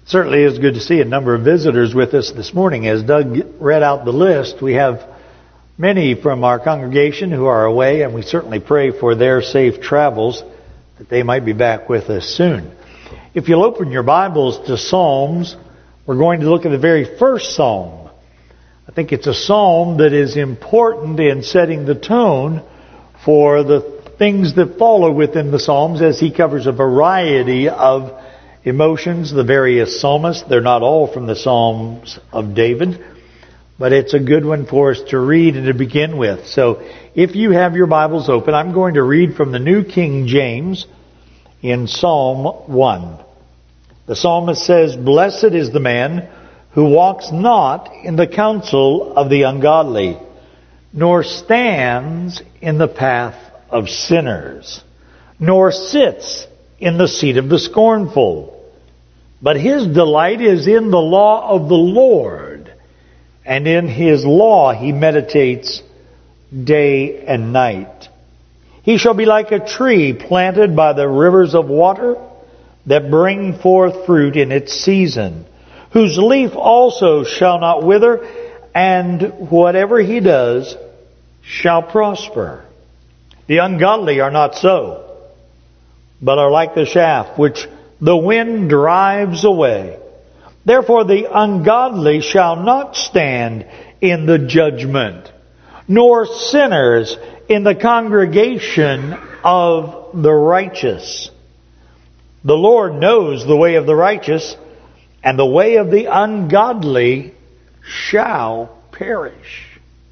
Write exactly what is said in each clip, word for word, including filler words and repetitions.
Certainly is good to see a number of visitors with us this morning. As Doug read out the list, we have many from our congregation who are away, and we certainly pray for their safe travels, that they might be back with us soon. If you'll open your Bibles to Psalms, we're going to look at the very first psalm. I think it's a psalm that is important in setting the tone for the things that follow within the Psalms, as he covers a variety of emotions, the various psalmists. They're not all from the Psalms of David, but it's a good one for us to read and to begin with. So if you have your Bibles open, I'm going to read from the New King James in Psalm one. The psalmist says, "Blessed is the man who walks not in the counsel of the ungodly, nor stands in the path of sinners, nor sits in the seat of the scornful. But his delight is in the law of the Lord, and in his law he meditates day and night. He shall be like a tree planted by the rivers of water, that bring forth fruit in its season, whose leaf also shall not wither, and whatever he does shall prosper. The ungodly are not so, but are like the chaff which the wind drives away. Therefore the ungodly shall not stand in the judgment, nor sinners in the congregation of the righteous. The Lord knows the way of the righteous, and the way of the ungodly shall perish."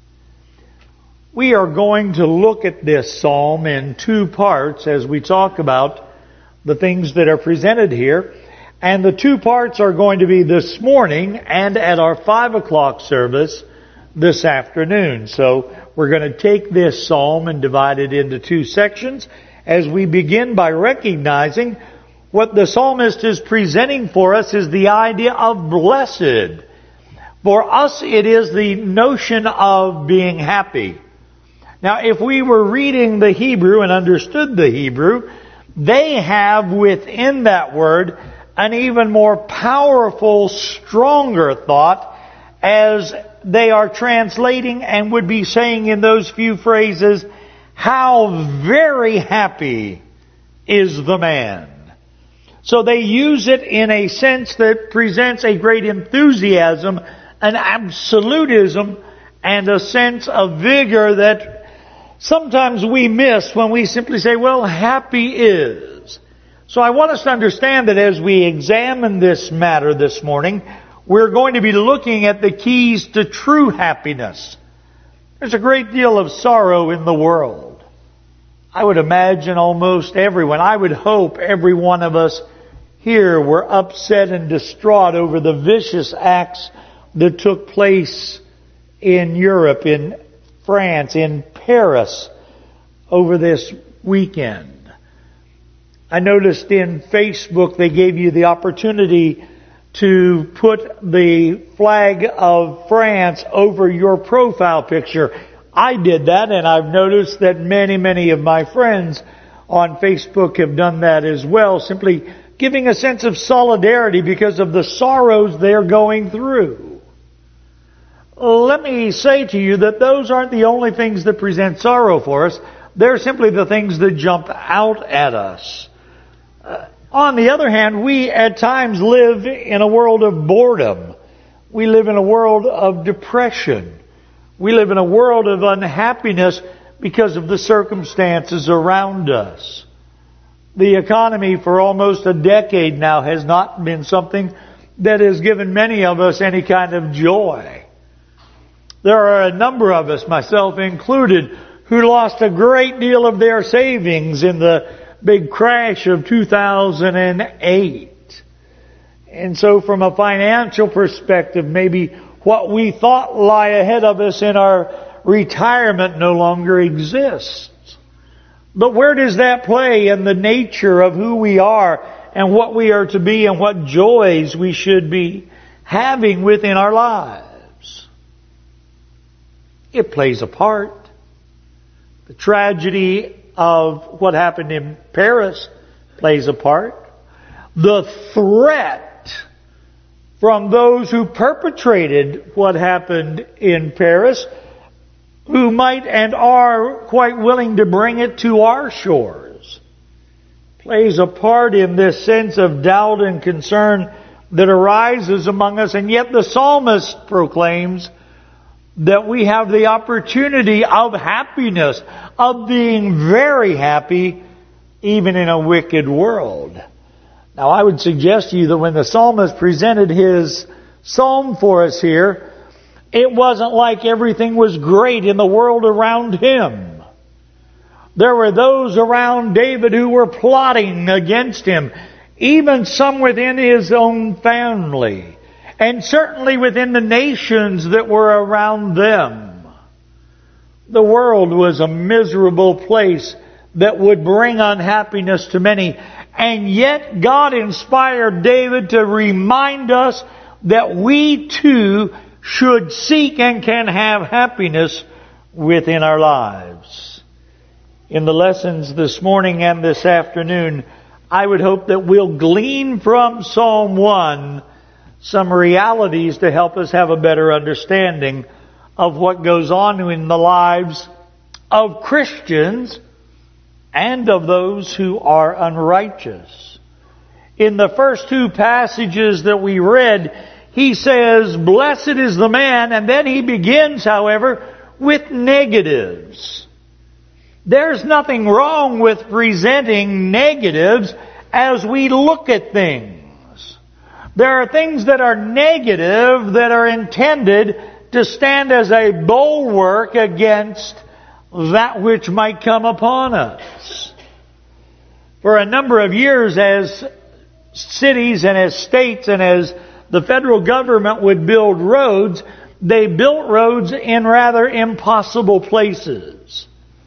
We are going to look at this psalm in two parts as we talk about the things that are presented here. And the two parts are going to be this morning and at our five o'clock service this afternoon. So we're going to take this psalm and divide it into two sections as we begin by recognizing what the psalmist is presenting for us is the idea of blessed. For us, it is the notion of being happy. Now, if we were reading the Hebrew and understood the Hebrew, they have within that word an even more powerful, stronger thought as they are translating and would be saying in those few phrases, "How very happy is the man." So they use it in a sense that presents a great enthusiasm, an absolutism, and a sense of vigor that sometimes we miss when we simply say, well, happy is. So I want us to understand that as we examine this matter this morning, we're going to be looking at the keys to true happiness. There's a great deal of sorrow in the world. I would imagine almost everyone, I would hope every one of us here were upset and distraught over the vicious acts that took place in Europe, in France, in Paris over this weekend. I noticed in Facebook they gave you the opportunity to put the flag of France over your profile picture. I did that, and I've noticed that many, many of my friends on Facebook have done that as well, simply giving a sense of solidarity because of the sorrows they're going through. Let me say to you that those aren't the only things that present sorrow for us. They're simply the things that jump out at us. Uh, on the other hand, we at times live in a world of boredom. We live in a world of depression. We live in a world of unhappiness because of the circumstances around us. The economy for almost a decade now has not been something that has given many of us any kind of joy. There are a number of us, myself included, who lost a great deal of their savings in the big crash of two thousand eight. And so from a financial perspective, maybe what we thought lie ahead of us in our retirement no longer exists. But where does that play in the nature of who we are and what we are to be and what joys we should be having within our lives? It plays a part. The tragedy of what happened in Paris plays a part. The threat from those who perpetrated what happened in Paris, who might and are quite willing to bring it to our shores. Plays a part in this sense of doubt and concern that arises among us, and yet the psalmist proclaims that we have the opportunity of happiness, of being very happy, even in a wicked world. Now, I would suggest to you that when the psalmist presented his psalm for us here, it wasn't like everything was great in the world around him. There were those around David who were plotting against him, even some within his own family, and certainly within the nations that were around them. The world was a miserable place that would bring unhappiness to many. And yet God inspired David to remind us that we too should seek and can have happiness within our lives. In the lessons this morning and this afternoon, I would hope that we'll glean from Psalm one some realities to help us have a better understanding of what goes on in the lives of Christians and of those who are unrighteous. In the first two passages that we read, he says, "Blessed is the man," and then he begins, however, with negatives. There's nothing wrong with presenting negatives as we look at things. There are things that are negative that are intended to stand as a bulwark against that which might come upon us. For a number of years, as cities and as states and as the federal government would build roads, they built roads in rather impossible places.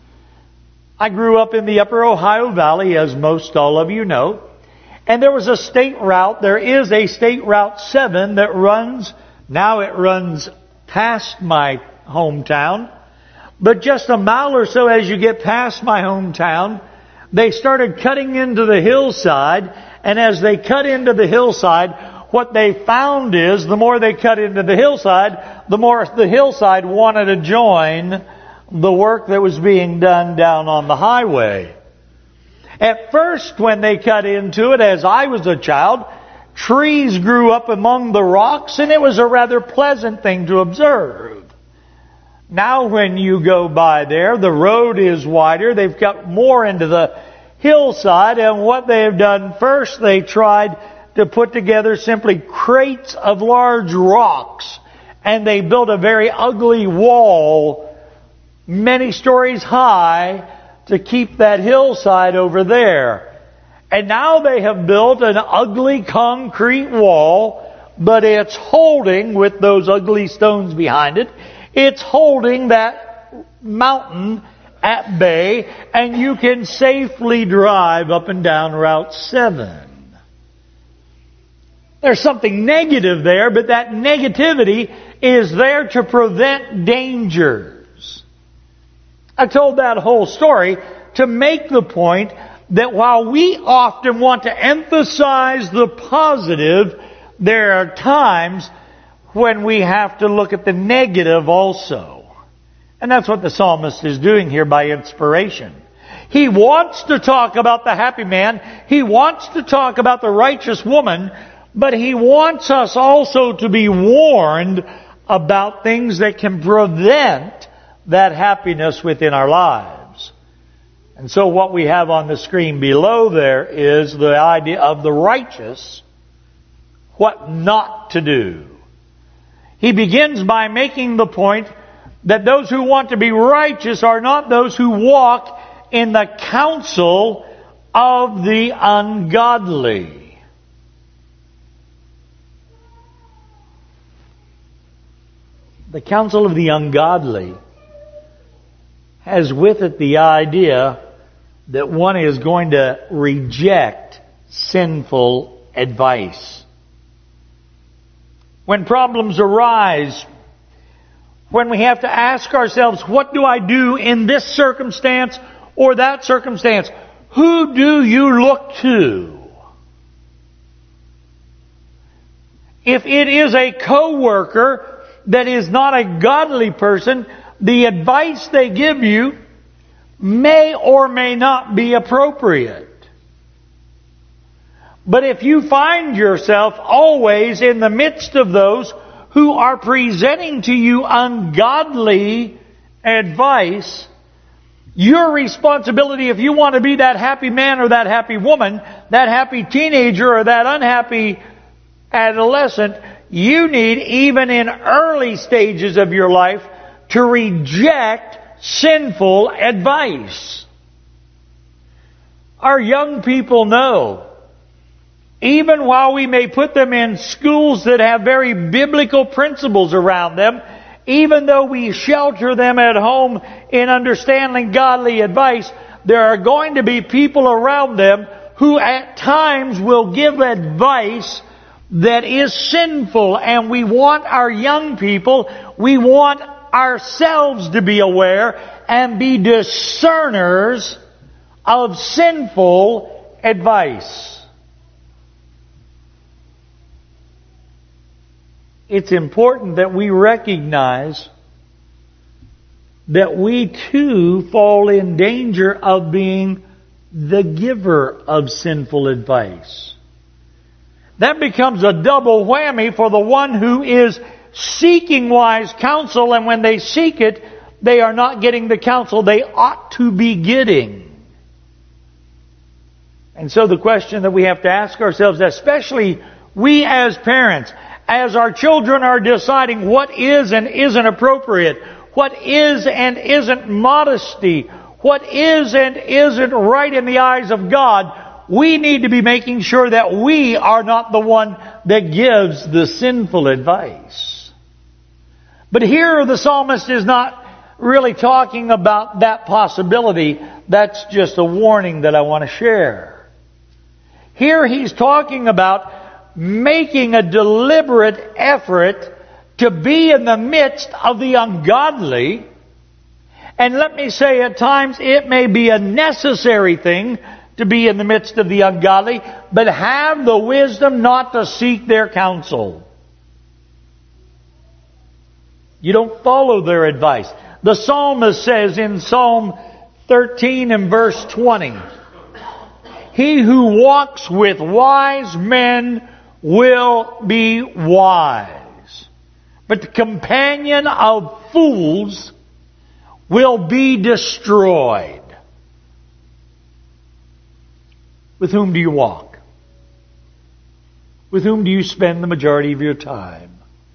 I grew up in the Upper Ohio Valley, as most all of you know, and there was a state route. There is a state route seven that runs, now it runs past my hometown. But just a mile or so as you get past my hometown, they started cutting into the hillside. And as they cut into the hillside, what they found is the more they cut into the hillside, the more the hillside wanted to join the work that was being done down on the highway. At first, when they cut into it, as I was a child, trees grew up among the rocks, and it was a rather pleasant thing to observe. Now when you go by there, the road is wider. They've got more into the hillside. And what they've done first, they tried to put together simply crates of large rocks. And they built a very ugly wall, many stories high, to keep that hillside over there. And now they have built an ugly concrete wall, but it's holding, with those ugly stones behind it, it's holding that mountain at bay, and you can safely drive up and down Route seven. There's something negative there, but that negativity is there to prevent dangers. I told that whole story to make the point that while we often want to emphasize the positive, there are times when we have to look at the negative also. And that's what the psalmist is doing here by inspiration. He wants to talk about the happy man. He wants to talk about the righteous woman. But he wants us also to be warned about things that can prevent that happiness within our lives. And so what we have on the screen below there is the idea of the righteous, what not to do. He begins by making the point that those who want to be righteous are not those who walk in the counsel of the ungodly. The counsel of the ungodly has with it the idea that one is going to reject sinful advice. When problems arise, when we have to ask ourselves, what do I do in this circumstance or that circumstance? Who do you look to? If it is a co-worker that is not a godly person, the advice they give you may or may not be appropriate. But if you find yourself always in the midst of those who are presenting to you ungodly advice, your responsibility, if you want to be that happy man or that happy woman, that happy teenager or that unhappy adolescent, you need, even in early stages of your life, to reject sinful advice. Our young people know, even while we may put them in schools that have very biblical principles around them, even though we shelter them at home in understanding godly advice, there are going to be people around them who at times will give advice that is sinful. And we want our young people, we want ourselves to be aware and be discerners of sinful advice. It's important that we recognize that we too fall in danger of being the giver of sinful advice. That becomes a double whammy for the one who is seeking wise counsel, and when they seek it, they are not getting the counsel they ought to be getting. And so the question that we have to ask ourselves, especially we as parents, as our children are deciding what is and isn't appropriate, what is and isn't modesty, what is and isn't right in the eyes of God, we need to be making sure that we are not the one that gives the sinful advice. But here the psalmist is not really talking about that possibility. That's just a warning that I want to share. Here he's talking about making a deliberate effort to be in the midst of the ungodly. And let me say, at times it may be a necessary thing to be in the midst of the ungodly, but have the wisdom not to seek their counsel. You don't follow their advice. The psalmist says in Psalm thirteen and verse twenty, "He who walks with wise men will be wise, but the companion of fools will be destroyed." With whom do you walk? With whom do you spend the majority of your time?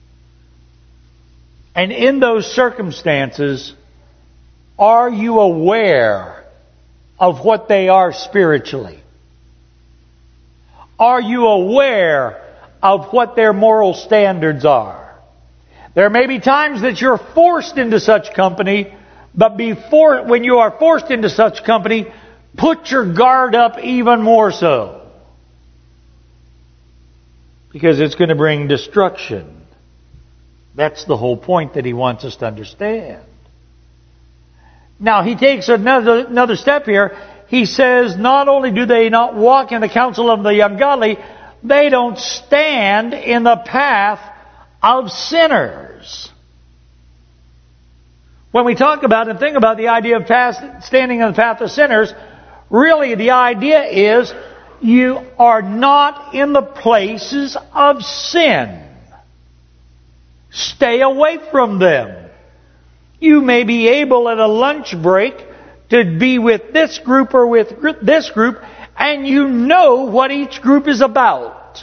And in those circumstances, are you aware of what they are spiritually? Are you aware of what their moral standards are? There may be times that you're forced into such company, but before, when you are forced into such company, put your guard up even more so. Because it's going to bring destruction. That's the whole point that he wants us to understand. Now, he takes another, another step here. He says, not only do they not walk in the counsel of the ungodly, they don't stand in the path of sinners. When we talk about and think about the idea of path, standing in the path of sinners, really the idea is you are not in the places of sin. Stay away from them. You may be able at a lunch break to be with this group or with this group, and you know what each group is about.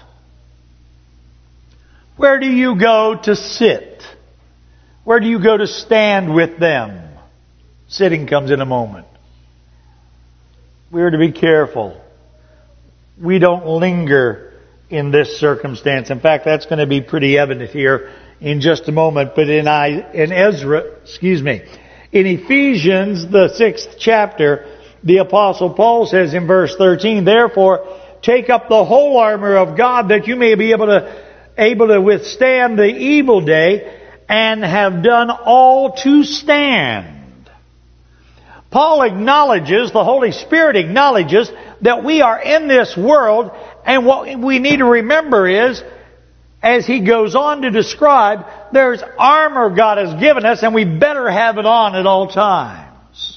Where do you go to sit? Where do you go to stand with them? Sitting comes in a moment. We are to be careful. We don't linger in this circumstance. In fact, that's going to be pretty evident here in just a moment. But in I, in Ezra, excuse me, in Ephesians, the sixth chapter, the Apostle Paul says in verse thirteen, "Therefore, take up the whole armor of God, that you may be able to able to withstand the evil day, and have done all to stand." Paul acknowledges, the Holy Spirit acknowledges, that we are in this world, and what we need to remember is, as he goes on to describe, there's armor God has given us, and we better have it on at all times.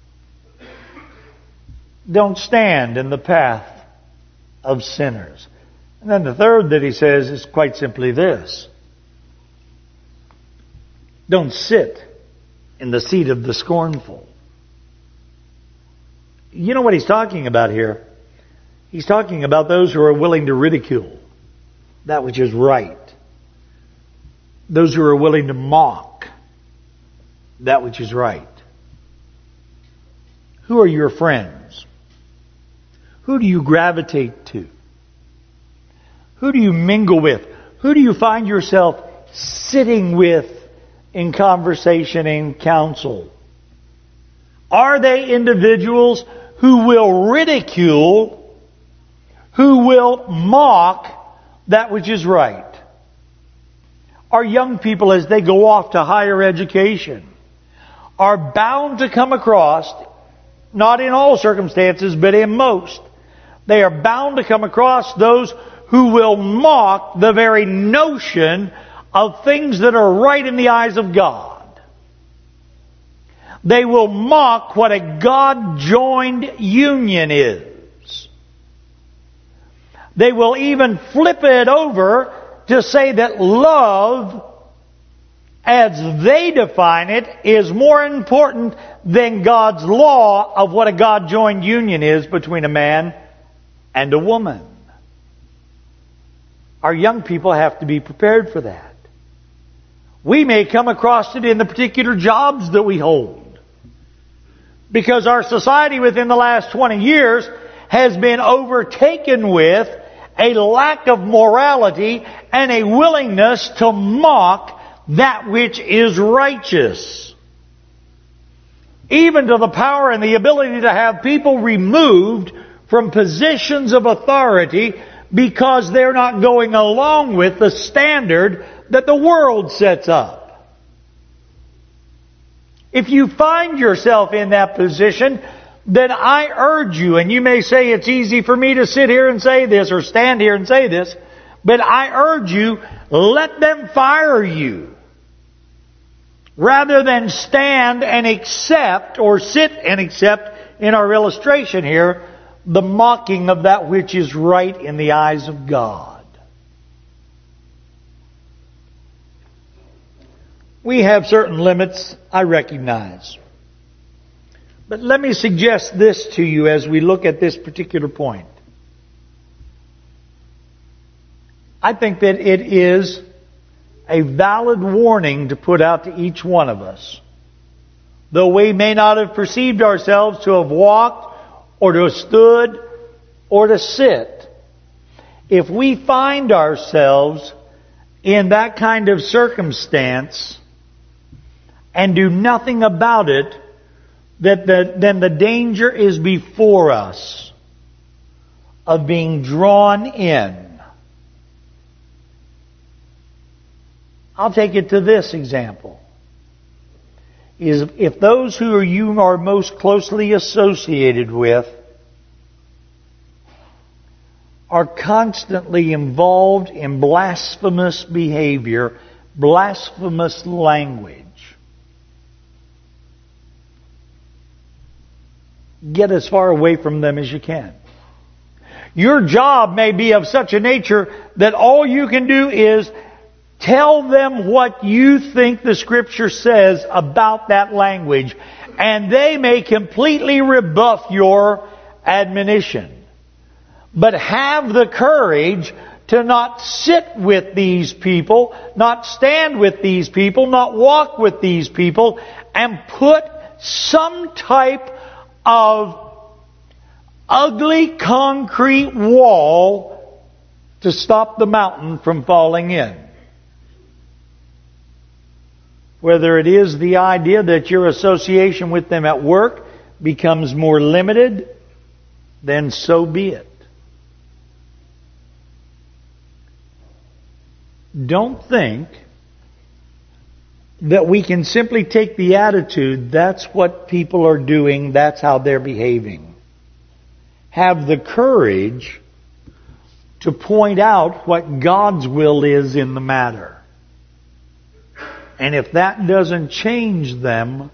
Don't stand in the path of sinners. And then the third that he says is quite simply this: don't sit in the seat of the scornful. You know what he's talking about here? He's talking about those who are willing to ridicule that which is right. Those who are willing to mock that which is right. Who are your friends? Who do you gravitate to? Who do you mingle with? Who do you find yourself sitting with in conversation and counsel? Are they individuals who will ridicule, who will mock that which is right? Our young people, as they go off to higher education, are bound to come across, not in all circumstances, but in most, they are bound to come across those who will mock the very notion of things that are right in the eyes of God. They will mock what a God-joined union is. They will even flip it over to say that love, as they define it, is more important than God's law of what a God-joined union is between a man and a woman. Our young people have to be prepared for that. We may come across it in the particular jobs that we hold, because our society within the last twenty years has been overtaken with a lack of morality and a willingness to mock that which is righteous. Even to the power and the ability to have people removed from positions of authority because they're not going along with the standard that the world sets up. If you find yourself in that position, then I urge you, and you may say it's easy for me to sit here and say this or stand here and say this, but I urge you, let them fire you, rather than stand and accept, or sit and accept, in our illustration here, the mocking of that which is right in the eyes of God. We have certain limits, I recognize. But let me suggest this to you as we look at this particular point. I think that it is a valid warning to put out to each one of us. Though we may not have perceived ourselves to have walked or to have stood or to sit, if we find ourselves in that kind of circumstance and do nothing about it, that the, then the danger is before us of being drawn in. I'll take it to this example. Is if those who you are most closely associated with are constantly involved in blasphemous behavior, blasphemous language, get as far away from them as you can. Your job may be of such a nature that all you can do is tell them what you think the Scripture says about that language, and they may completely rebuff your admonition. But have the courage to not sit with these people, not stand with these people, not walk with these people, and put some type of ugly concrete wall to stop the mountain from falling in. Whether it is the idea that your association with them at work becomes more limited, then so be it. Don't think that we can simply take the attitude, that's what people are doing, that's how they're behaving. Have the courage to point out what God's will is in the matter. And if that doesn't change them,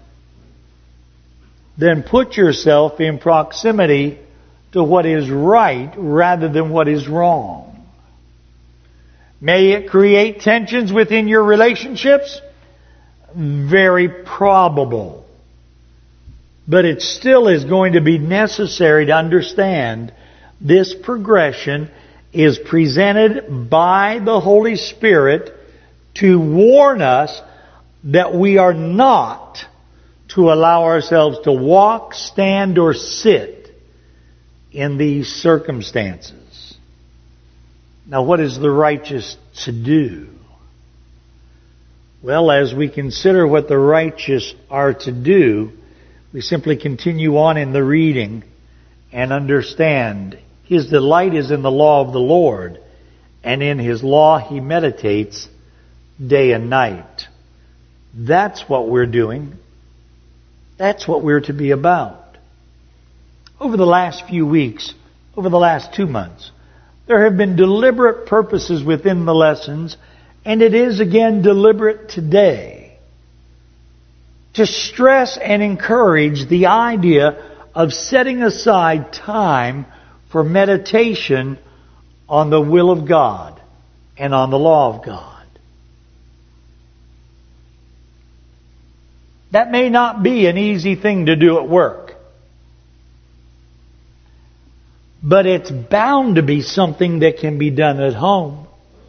then put yourself in proximity to what is right rather than what is wrong. May it create tensions within your relationships? Very probable. But it still is going to be necessary to understand this progression is presented by the Holy Spirit to warn us that we are not to allow ourselves to walk, stand, or sit in these circumstances. Now, what is the righteous to do? Well, as we consider what the righteous are to do, we simply continue on in the reading and understand His delight is in the law of the Lord, and in His law He meditates day and night. That's what we're doing. That's what we're to be about. Over the last few weeks, over the last two months, there have been deliberate purposes within the lessons, and it is again deliberate today, to stress and encourage the idea of setting aside time for meditation on the will of God and on the law of God. That may not be an easy thing to do at work, but it's bound to be something that can be done at home.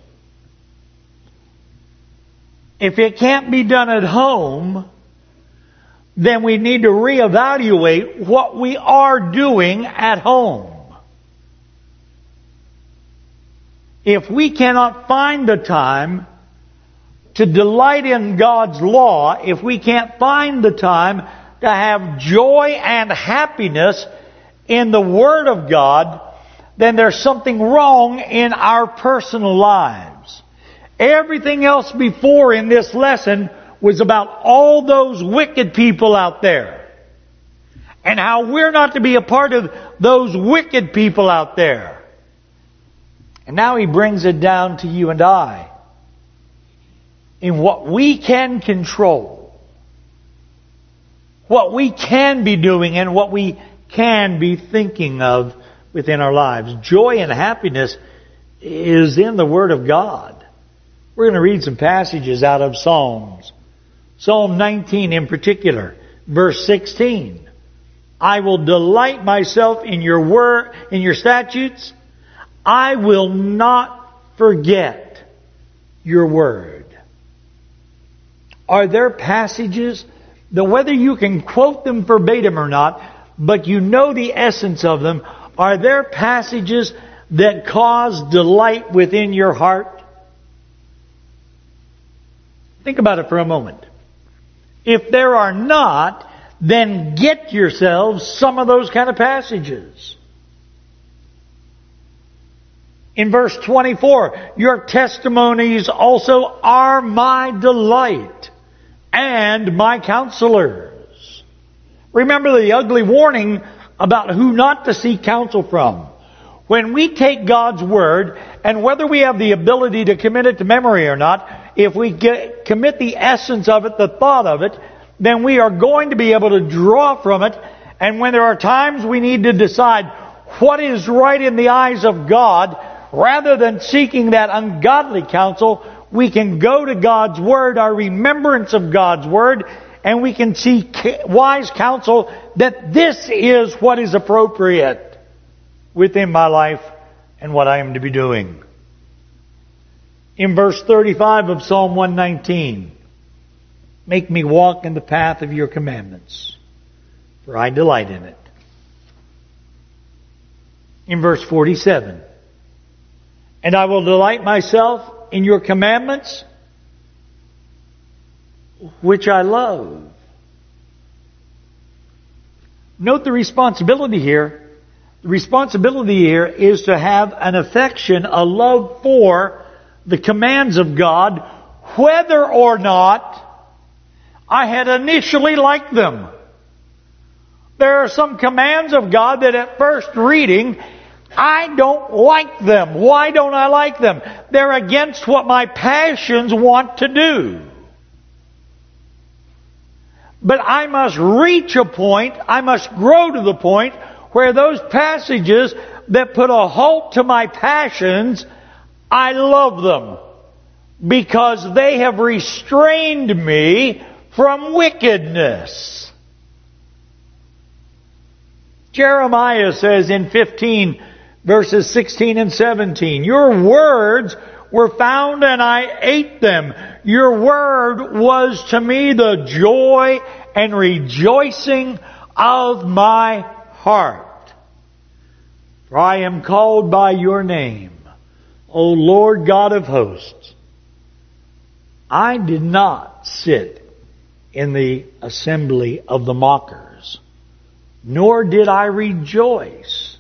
If it can't be done at home, then we need to reevaluate what we are doing at home. If we cannot find the time to delight in God's law, if we can't find the time to have joy and happiness in the Word of God, then there's something wrong in our personal lives. Everything else before in this lesson was about all those wicked people out there, and how we're not to be a part of those wicked people out there. And now he brings it down to you and I, in what we can control, what we can be doing, and what we can be thinking of within our lives. Joy and happiness is in the Word of God. We're going to read some passages out of Psalms. Psalm nineteen in particular, verse sixteen. I will delight myself in your word, in your statutes. I will not forget your word. Are there passages that, whether you can quote them verbatim or not, but you know the essence of them, are there passages that cause delight within your heart? Think about it for a moment. If there are not, then get yourselves some of those kind of passages. In verse twenty-four, your testimonies also are my delight and my counselors. Remember the ugly warning about who not to seek counsel from. When we take God's Word, and whether we have the ability to commit it to memory or not, if we get, commit the essence of it, the thought of it, then we are going to be able to draw from it. And when there are times we need to decide what is right in the eyes of God, rather than seeking that ungodly counsel, we can go to God's Word, our remembrance of God's Word, and we can seek wise counsel that this is what is appropriate within my life and what I am to be doing. In verse thirty-five of Psalm one nineteen, make me walk in the path of your commandments, for I delight in it. In verse forty-seven, and I will delight myself in your commandments, which I love. Note the responsibility here. The responsibility here is to have an affection, a love for the commands of God, whether or not I had initially liked them. There are some commands of God that at first reading I don't like them. Why don't I like them? They're against what my passions want to do. But I must reach a point, I must grow to the point where those passages that put a halt to my passions, I love them because they have restrained me from wickedness. Jeremiah says in fifteen, verses sixteen and seventeen, your words were found and I ate them. Your word was to me the joy and rejoicing of my heart. For I am called by your name, O Lord God of hosts. I did not sit in the assembly of the mockers, nor did I rejoice.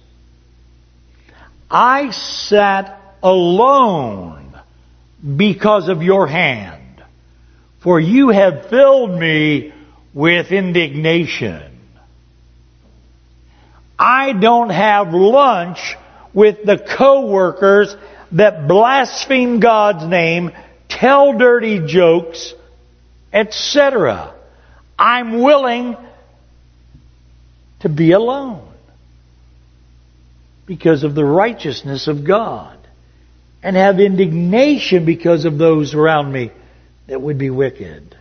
I sat alone because of your hand, for you have filled me with indignation. I don't have lunch with the co-workers that blaspheme God's name, tell dirty jokes, et cetera. I'm willing to be alone because of the righteousness of God, and have indignation because of those around me that would be wicked.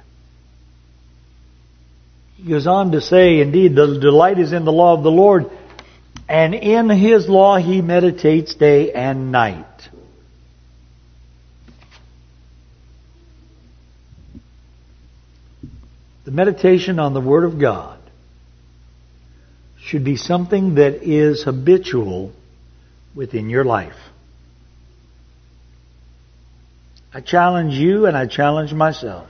He goes on to say, indeed, the delight is in the law of the Lord, and in His law He meditates day and night. The meditation on the Word of God should be something that is habitual within your life. I challenge you and I challenge myself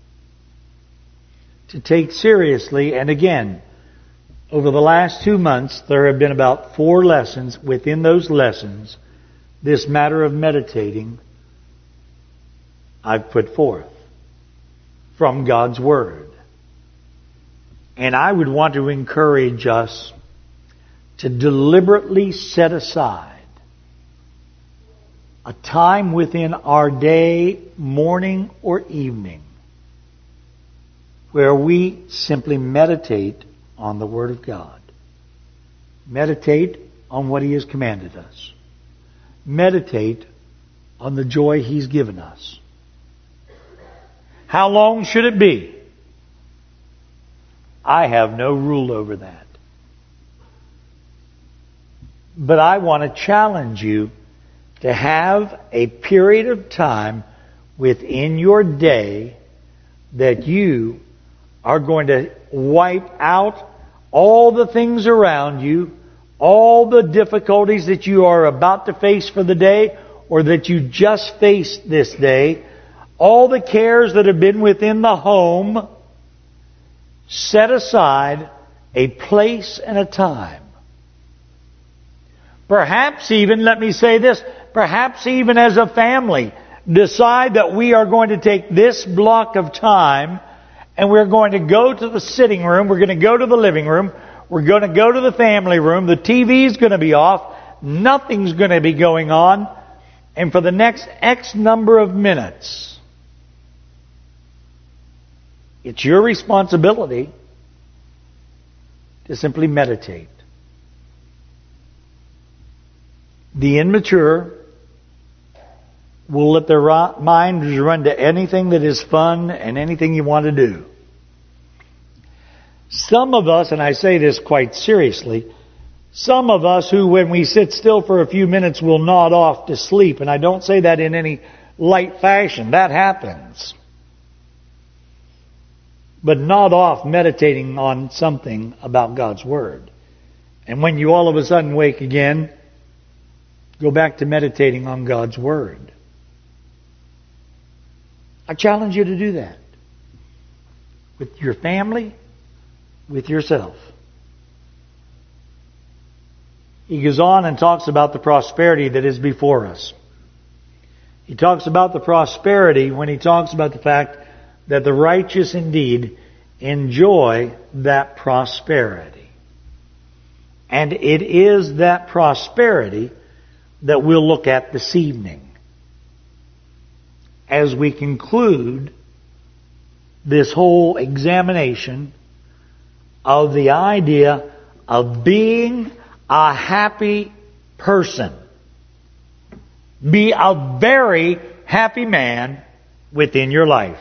to take seriously, and again, over the last two months, there have been about four lessons. Within those lessons, this matter of meditating I've put forth from God's Word. And I would want to encourage us to deliberately set aside a time within our day, morning or evening, where we simply meditate on the Word of God. Meditate on what He has commanded us. Meditate on the joy He's given us. How long should it be? I have no rule over that. But I want to challenge you to have a period of time within your day that you are going to wipe out all the things around you, all the difficulties that you are about to face for the day or that you just faced this day, all the cares that have been within the home. Set aside a place and a time. Perhaps even, let me say this, perhaps even as a family, decide that we are going to take this block of time and we're going to go to the sitting room, we're going to go to the living room, we're going to go to the family room, the T V is going to be off, nothing's going to be going on, and for the next X number of minutes, it's your responsibility to simply meditate. The immature will let their minds run to anything that is fun and anything you want to do. Some of us, and I say this quite seriously, some of us who when we sit still for a few minutes will nod off to sleep, and I don't say that in any light fashion. That happens. But nod off meditating on something about God's Word. And when you all of a sudden wake again, go back to meditating on God's Word. I challenge you to do that. With your family, with yourself. He goes on and talks about the prosperity that is before us. He talks about the prosperity when he talks about the fact that the righteous indeed enjoy that prosperity. And it is that prosperity that we'll look at this evening as we conclude this whole examination of the idea of being a happy person. Be a very happy man within your life.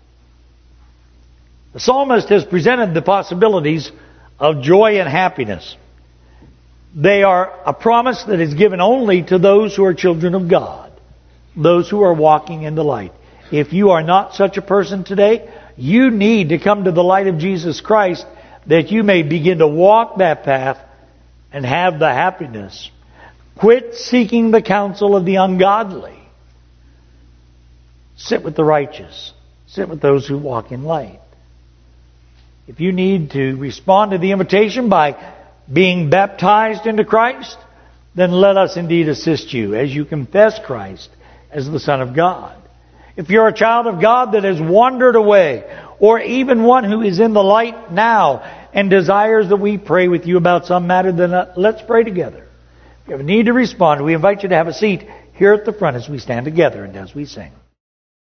The psalmist has presented the possibilities of joy and happiness. They are a promise that is given only to those who are children of God, those who are walking in the light. If you are not such a person today, you need to come to the light of Jesus Christ that you may begin to walk that path and have the happiness. Quit seeking the counsel of the ungodly. Sit with the righteous. Sit with those who walk in light. If you need to respond to the invitation by being baptized into Christ, then let us indeed assist you as you confess Christ as the Son of God. If you're a child of God that has wandered away, or even one who is in the light now and desires that we pray with you about some matter, then let's pray together. If you have a need to respond, we invite you to have a seat here at the front as we stand together and as we sing.